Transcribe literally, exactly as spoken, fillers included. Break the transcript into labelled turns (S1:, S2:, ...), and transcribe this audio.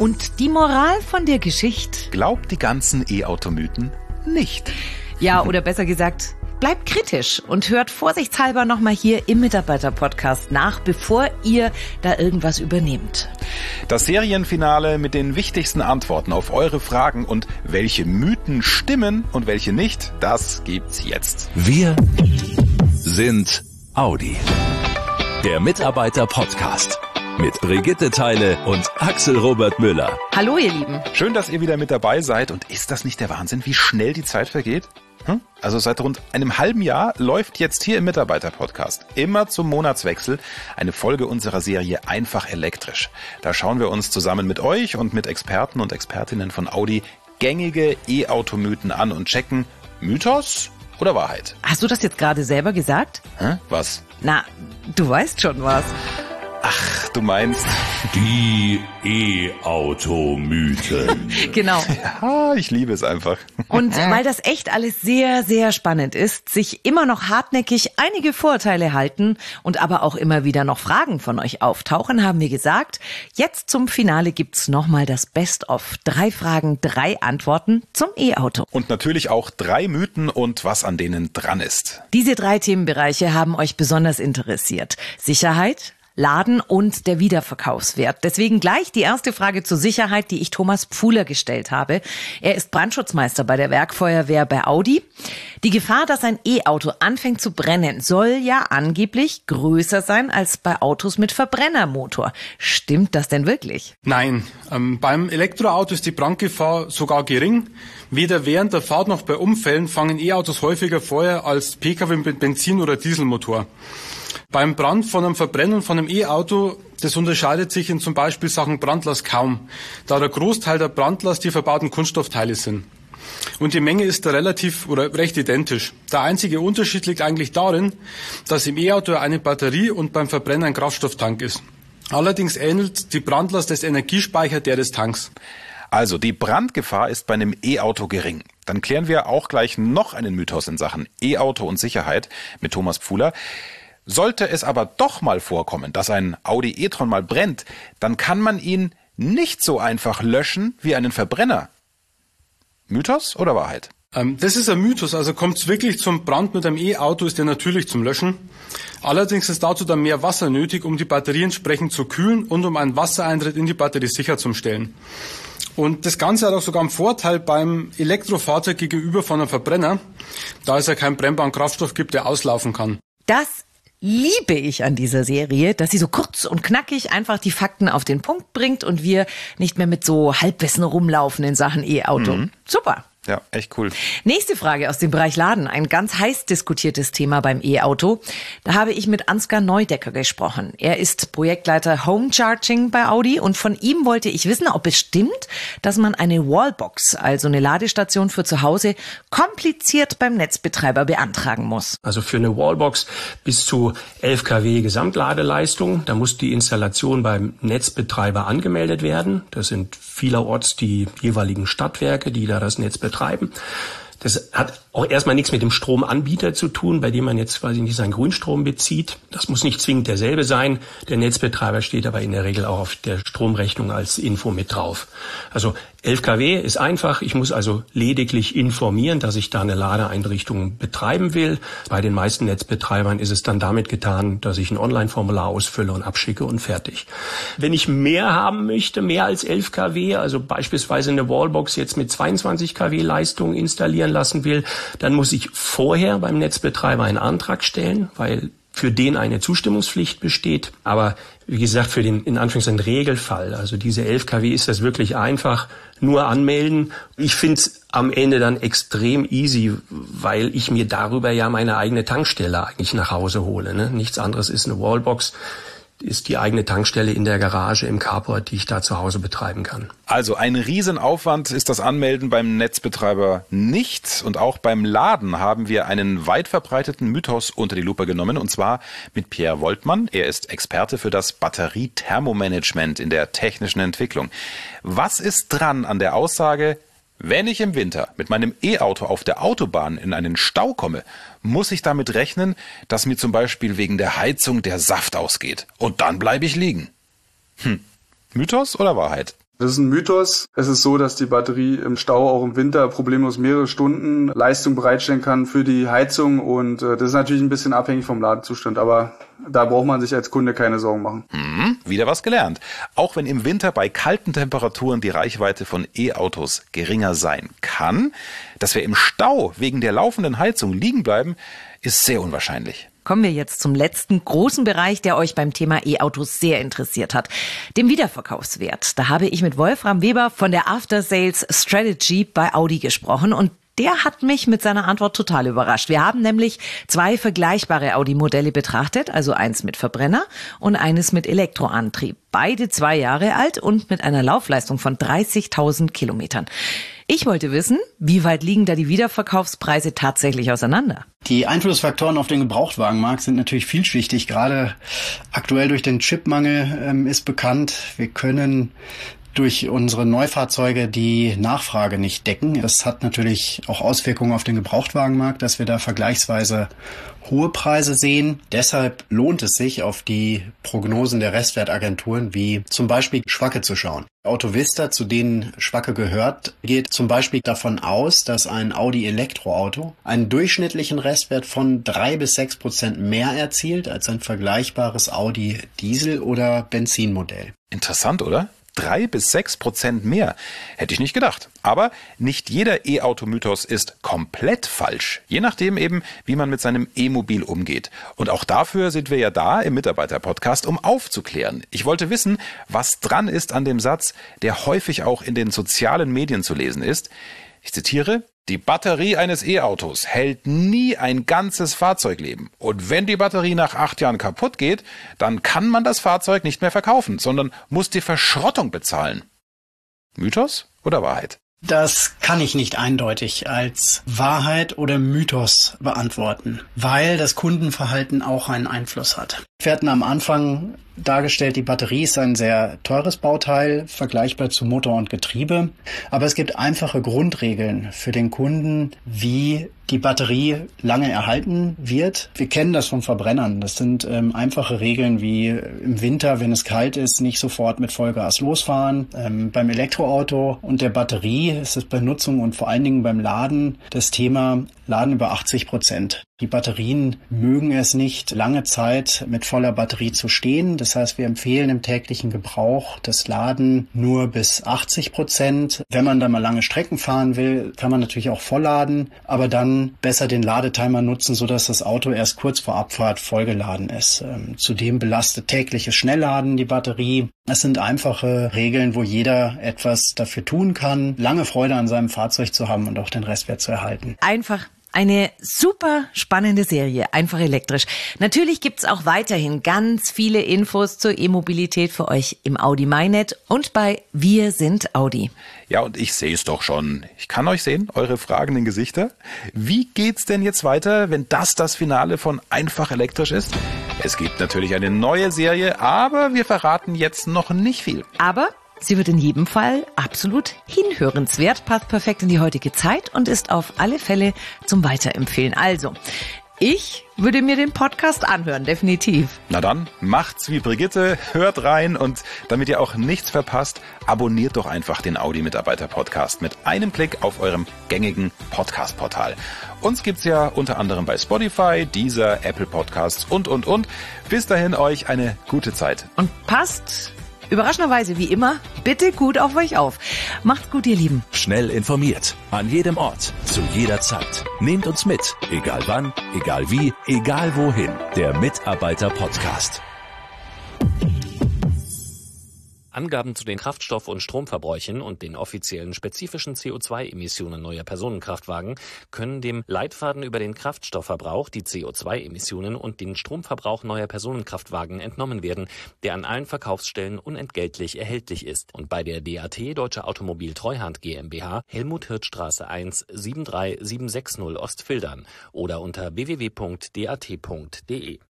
S1: Und die Moral von der Geschichte?
S2: Glaubt die ganzen E-Automythen nicht.
S1: Ja, oder besser gesagt, bleibt kritisch und hört vorsichtshalber nochmal hier im Mitarbeiter-Podcast nach, bevor ihr da irgendwas übernehmt.
S2: Das Serienfinale mit den wichtigsten Antworten auf eure Fragen und welche Mythen stimmen und welche nicht, das gibt's jetzt.
S3: Wir sind Audi. Der Mitarbeiter-Podcast. Mit Brigitte Theile und Axel Robert Müller.
S1: Hallo ihr Lieben.
S2: Schön, dass ihr wieder mit dabei seid. Und ist das nicht der Wahnsinn, wie schnell die Zeit vergeht? Hm? Also seit rund einem halben Jahr läuft jetzt hier im Mitarbeiter-Podcast immer zum Monatswechsel eine Folge unserer Serie Einfach elektrisch. Da schauen wir uns zusammen mit euch und mit Experten und Expertinnen von Audi gängige E-Automythen an und checken, Mythos oder Wahrheit.
S1: Hast du das jetzt gerade selber gesagt?
S2: Hä? Was?
S1: Na, du weißt schon was.
S2: Ach, du meinst...
S3: Die E-Automythen.
S1: Genau.
S2: Ja, ich liebe es einfach.
S1: Und weil das echt alles sehr, sehr spannend ist, sich immer noch hartnäckig einige Vorurteile halten und aber auch immer wieder noch Fragen von euch auftauchen, haben wir gesagt, jetzt zum Finale gibt's nochmal das Best-of. Drei Fragen, drei Antworten zum E-Auto.
S2: Und natürlich auch drei Mythen und was an denen dran ist.
S1: Diese drei Themenbereiche haben euch besonders interessiert. Sicherheit, Laden und der Wiederverkaufswert. Deswegen gleich die erste Frage zur Sicherheit, die ich Thomas Pfuhler gestellt habe. Er ist Brandschutzmeister bei der Werkfeuerwehr bei Audi. Die Gefahr, dass ein E-Auto anfängt zu brennen, soll ja angeblich größer sein als bei Autos mit Verbrennermotor. Stimmt das denn wirklich?
S4: Nein, ähm, beim Elektroauto ist die Brandgefahr sogar gering. Weder während der Fahrt noch bei Unfällen fangen E-Autos häufiger Feuer als Pkw mit Benzin- oder Dieselmotor. Beim Brand von einem Verbrenner und von einem E-Auto, das unterscheidet sich in zum Beispiel Sachen Brandlast kaum, da der Großteil der Brandlast die verbauten Kunststoffteile sind. Und die Menge ist da relativ oder recht identisch. Der einzige Unterschied liegt eigentlich darin, dass im E-Auto eine Batterie und beim Verbrenner ein Kraftstofftank ist. Allerdings ähnelt die Brandlast des Energiespeichers der des Tanks.
S2: Also die Brandgefahr ist bei einem E-Auto gering. Dann klären wir auch gleich noch einen Mythos in Sachen E-Auto und Sicherheit mit Thomas Pfuhler. Sollte es aber doch mal vorkommen, dass ein Audi e-tron mal brennt, dann kann man ihn nicht so einfach löschen wie einen Verbrenner. Mythos oder Wahrheit?
S4: Ähm, das ist ein Mythos, also kommt es wirklich zum Brand mit einem E-Auto, ist der natürlich zum Löschen. Allerdings ist dazu dann mehr Wasser nötig, um die Batterie entsprechend zu kühlen und um einen Wassereintritt in die Batterie sicherzustellen. Und das Ganze hat auch sogar einen Vorteil beim Elektrofahrzeug gegenüber von einem Verbrenner, da es ja keinen brennbaren Kraftstoff gibt, der auslaufen kann.
S1: Das liebe ich an dieser Serie, dass sie so kurz und knackig einfach die Fakten auf den Punkt bringt und wir nicht mehr mit so Halbwissen rumlaufen in Sachen E-Auto. Mhm. Super.
S2: Ja, echt cool.
S1: Nächste Frage aus dem Bereich Laden. Ein ganz heiß diskutiertes Thema beim E-Auto. Da habe ich mit Ansgar Neudecker gesprochen. Er ist Projektleiter Home Charging bei Audi und von ihm wollte ich wissen, ob es stimmt, dass man eine Wallbox, also eine Ladestation für zu Hause, kompliziert beim Netzbetreiber beantragen muss.
S5: Also für eine Wallbox bis zu elf Kilowatt Gesamtladeleistung. Da muss die Installation beim Netzbetreiber angemeldet werden. Das sind vielerorts die jeweiligen Stadtwerke, die da das Netz betreiben. Treiben. Das hat auch erstmal nichts mit dem Stromanbieter zu tun, bei dem man jetzt quasi nicht seinen Grünstrom bezieht. Das muss nicht zwingend derselbe sein. Der Netzbetreiber steht aber in der Regel auch auf der Stromrechnung als Info mit drauf. Also elf Kilowatt ist einfach. Ich muss also lediglich informieren, dass ich da eine Ladeeinrichtung betreiben will. Bei den meisten Netzbetreibern ist es dann damit getan, dass ich ein Online-Formular ausfülle und abschicke und fertig. Wenn ich mehr haben möchte, mehr als elf Kilowatt, also beispielsweise eine Wallbox jetzt mit zweiundzwanzig Kilowatt Leistung installieren lassen will, dann muss ich vorher beim Netzbetreiber einen Antrag stellen, weil für den eine Zustimmungspflicht besteht. Aber wie gesagt, für den in Anführungszeichen Regelfall, also diese elf Kilowatt ist das wirklich einfach, nur anmelden. Ich finde es am Ende dann extrem easy, weil ich mir darüber ja meine eigene Tankstelle eigentlich nach Hause hole. Ne? Nichts anderes ist eine Wallbox. Ist die eigene Tankstelle in der Garage im Carport, die ich da zu Hause betreiben kann.
S2: Also ein Riesenaufwand ist das Anmelden beim Netzbetreiber nicht. Und auch beim Laden haben wir einen weit verbreiteten Mythos unter die Lupe genommen. Und zwar mit Pierre Woltmann. Er ist Experte für das Batteriethermomanagement in der technischen Entwicklung. Was ist dran an der Aussage, wenn ich im Winter mit meinem E-Auto auf der Autobahn in einen Stau komme, muss ich damit rechnen, dass mir zum Beispiel wegen der Heizung der Saft ausgeht. Und dann bleibe ich liegen. Hm. Mythos oder Wahrheit?
S6: Das ist ein Mythos. Es ist so, dass die Batterie im Stau auch im Winter problemlos mehrere Stunden Leistung bereitstellen kann für die Heizung und äh, das ist natürlich ein bisschen abhängig vom Ladezustand, aber da braucht man sich als Kunde keine Sorgen machen.
S2: Hm, wieder was gelernt. Auch wenn im Winter bei kalten Temperaturen die Reichweite von E-Autos geringer sein kann, dass wir im Stau wegen der laufenden Heizung liegen bleiben, ist sehr unwahrscheinlich.
S1: Kommen wir jetzt zum letzten großen Bereich, der euch beim Thema E-Autos sehr interessiert hat, dem Wiederverkaufswert. Da habe ich mit Wolfram Weber von der After Sales Strategy bei Audi gesprochen und der hat mich mit seiner Antwort total überrascht. Wir haben nämlich zwei vergleichbare Audi-Modelle betrachtet, also eins mit Verbrenner und eines mit Elektroantrieb. Beide zwei Jahre alt und mit einer Laufleistung von dreißigtausend Kilometern. Ich wollte wissen, wie weit liegen da die Wiederverkaufspreise tatsächlich auseinander?
S7: Die Einflussfaktoren auf den Gebrauchtwagenmarkt sind natürlich vielschichtig. Gerade aktuell durch den Chipmangel ähm, ist bekannt, wir können durch unsere Neufahrzeuge die Nachfrage nicht decken. Das hat natürlich auch Auswirkungen auf den Gebrauchtwagenmarkt, dass wir da vergleichsweise hohe Preise sehen. Deshalb lohnt es sich, auf die Prognosen der Restwertagenturen wie zum Beispiel Schwacke zu schauen. Autovista, zu denen Schwacke gehört, geht zum Beispiel davon aus, dass ein Audi Elektroauto einen durchschnittlichen Restwert von drei bis sechs Prozent mehr erzielt als ein vergleichbares Audi Diesel- oder Benzinmodell.
S2: Interessant, oder? Drei bis sechs Prozent mehr. Hätte ich nicht gedacht. Aber nicht jeder E-Auto-Mythos ist komplett falsch. Je nachdem eben, wie man mit seinem E-Mobil umgeht. Und auch dafür sind wir ja da im Mitarbeiter-Podcast, um aufzuklären. Ich wollte wissen, was dran ist an dem Satz, der häufig auch in den sozialen Medien zu lesen ist. Ich zitiere: Die Batterie eines E-Autos hält nie ein ganzes Fahrzeugleben. Und wenn die Batterie nach acht Jahren kaputt geht, dann kann man das Fahrzeug nicht mehr verkaufen, sondern muss die Verschrottung bezahlen. Mythos oder Wahrheit?
S7: Das kann ich nicht eindeutig als Wahrheit oder Mythos beantworten, weil das Kundenverhalten auch einen Einfluss hat. Wir hatten am Anfang dargestellt, die Batterie ist ein sehr teures Bauteil, vergleichbar zu Motor und Getriebe. Aber es gibt einfache Grundregeln für den Kunden, wie die Batterie lange erhalten wird. Wir kennen das von Verbrennern. Das sind ähm, einfache Regeln wie im Winter, wenn es kalt ist, nicht sofort mit Vollgas losfahren. Ähm, beim Elektroauto und der Batterie ist es bei Nutzung und vor allen Dingen beim Laden das Thema Laden über achtzig Prozent. Die Batterien mögen es nicht, lange Zeit mit voller Batterie zu stehen. Das heißt, wir empfehlen im täglichen Gebrauch das Laden nur bis achtzig Prozent. Wenn man dann mal lange Strecken fahren will, kann man natürlich auch vollladen, aber dann besser den Ladetimer nutzen, sodass das Auto erst kurz vor Abfahrt vollgeladen ist. Ähm, zudem belastet tägliches Schnellladen die Batterie. Es sind einfache Regeln, wo jeder etwas dafür tun kann, lange Freude an seinem Fahrzeug zu haben und auch den Restwert zu erhalten.
S1: Einfach eine super spannende Serie, einfach elektrisch. Natürlich gibt's auch weiterhin ganz viele Infos zur E-Mobilität für euch im Audi MyNet und bei Wir sind Audi.
S2: Ja, und ich sehe es doch schon. Ich kann euch sehen, eure fragenden Gesichter. Wie geht's denn jetzt weiter, wenn das das Finale von Einfach elektrisch ist? Es gibt natürlich eine neue Serie, aber wir verraten jetzt noch nicht viel.
S1: Aber sie wird in jedem Fall absolut hinhörenswert, passt perfekt in die heutige Zeit und ist auf alle Fälle zum Weiterempfehlen. Also, ich würde mir den Podcast anhören, definitiv.
S2: Na dann, macht's wie Brigitte, hört rein und damit ihr auch nichts verpasst, abonniert doch einfach den Audi-Mitarbeiter-Podcast mit einem Klick auf eurem gängigen Podcast-Portal. Uns gibt's ja unter anderem bei Spotify, Deezer, Apple Podcasts und, und, und. Bis dahin euch eine gute Zeit.
S1: Und passt überraschenderweise wie immer bitte gut auf euch auf. Macht's gut, ihr Lieben.
S3: Schnell informiert, an jedem Ort, zu jeder Zeit. Nehmt uns mit, egal wann, egal wie, egal wohin. Der Mitarbeiter-Podcast.
S8: Angaben zu den Kraftstoff- und Stromverbräuchen und den offiziellen spezifischen C O zwei Emissionen neuer Personenkraftwagen können dem Leitfaden über den Kraftstoffverbrauch, die C O zwei Emissionen und den Stromverbrauch neuer Personenkraftwagen entnommen werden, der an allen Verkaufsstellen unentgeltlich erhältlich ist und bei der D A T Deutsche Automobil Treuhand GmbH Helmut-Hirth-Straße eins sieben drei sieben sechs null Ostfildern oder unter w w w punkt d a t punkt d e.